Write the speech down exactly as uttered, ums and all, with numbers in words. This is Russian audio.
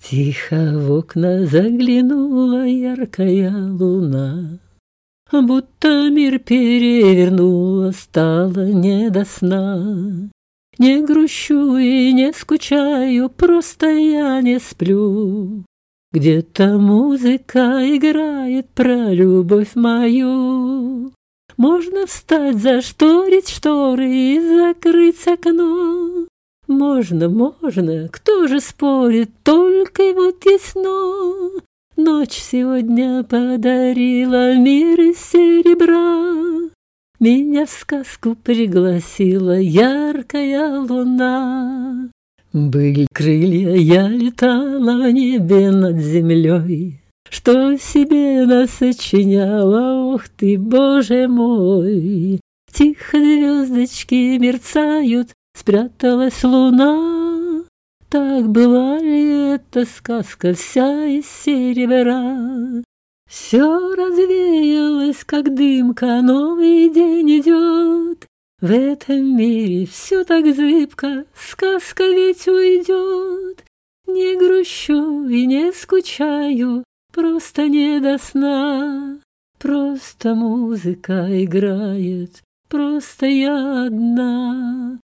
Тихо в окна заглянула яркая луна, будто мир перевернула, стало не до сна. Не грущу и не скучаю, просто я не сплю. Где-то музыка играет про любовь мою. Можно встать, зашторить шторы и закрыть окно. Можно, можно, кто же спорит, только вот ясно. Ночь сегодня подарила мир из серебра. Меня в сказку пригласила яркая луна. Были крылья, я летала в небе над землей. Что себе насочиняла, ох ты, Боже мой! Тихо звездочки мерцают, спряталась луна. Так была ли эта сказка вся из серебра? Все развеялось, как дымка, новый день идет. В этом мире все так зыбко, сказка ведь уйдет. Не грущу и не скучаю, просто не до сна. Просто музыка играет, просто я одна.